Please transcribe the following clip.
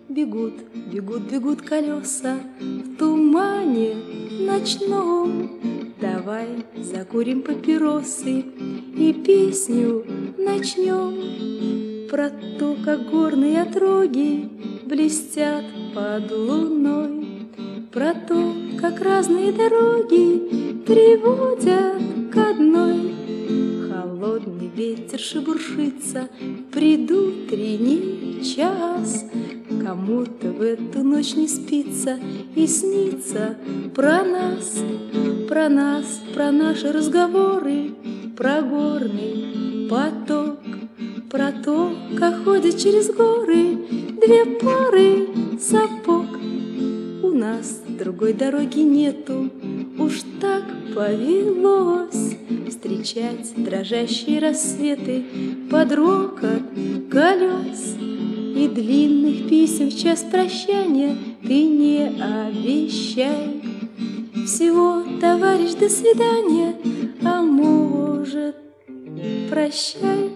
Бегут, бегут, бегут колеса в тумане ночном. Давай закурим папиросы и песню начнем про то, как горные отроги блестят под луной, про то, как разные дороги приводят к одной. Холодный ветер шебуршится в предутренний час. Кому-то в эту ночь не спится и снится про нас, про нас, про наши разговоры, про горный поток, про то, как ходят через горы две пары сапог. У нас другой дороги нету, уж так повелось встречать дрожащие рассветы под рокот колес. И длинных писем в час прощания ты не обещай. Всего, товарищ, до свидания, а может, прощай.